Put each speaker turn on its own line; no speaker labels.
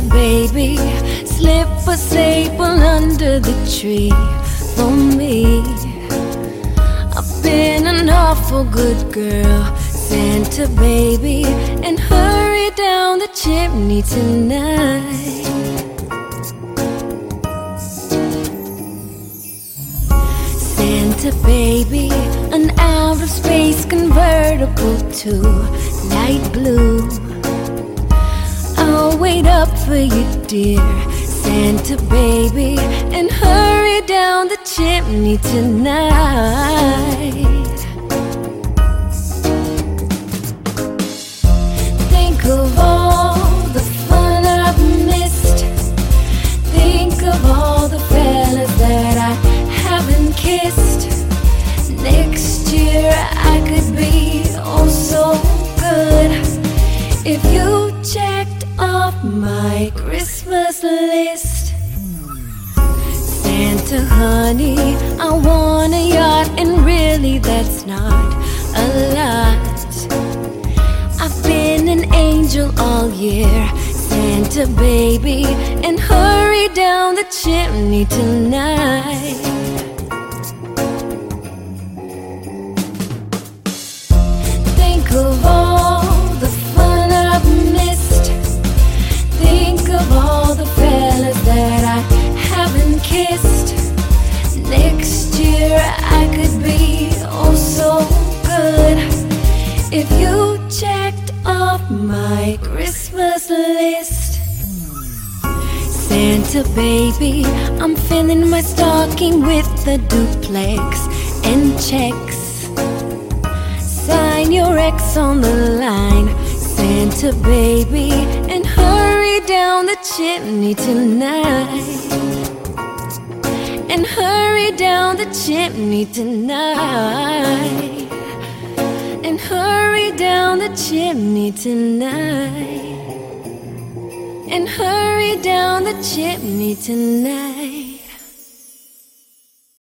baby, slip a staple under the tree for me. I've been an awful good girl, Santa baby, and hurry down the chimney tonight. Santa baby, an outer space convertible to light blue. I'll wait up for you, dear Santa baby, and hurry down the chimney tonight. Think of all the fun I've missed. Think of all the fellas that I haven't kissed. Next year I could be oh so good if you checked off my Christmas list. Santa honey, I want a yacht, and really that's not a lot. I've been an angel all year, Santa baby, and hurry down the chimney tonight. Think of all the fun I've missed. Think of all the fellas that I haven't kissed. Next year I could be oh so good if you checked off my Christmas list. Santa baby, I'm filling my stocking with the duplex and checks. Sign your ex on the line, Santa baby, and hurry down the chimney tonight. And hurry down the chimney tonight. And hurry down the chimney tonight. And hurry down the chimney tonight.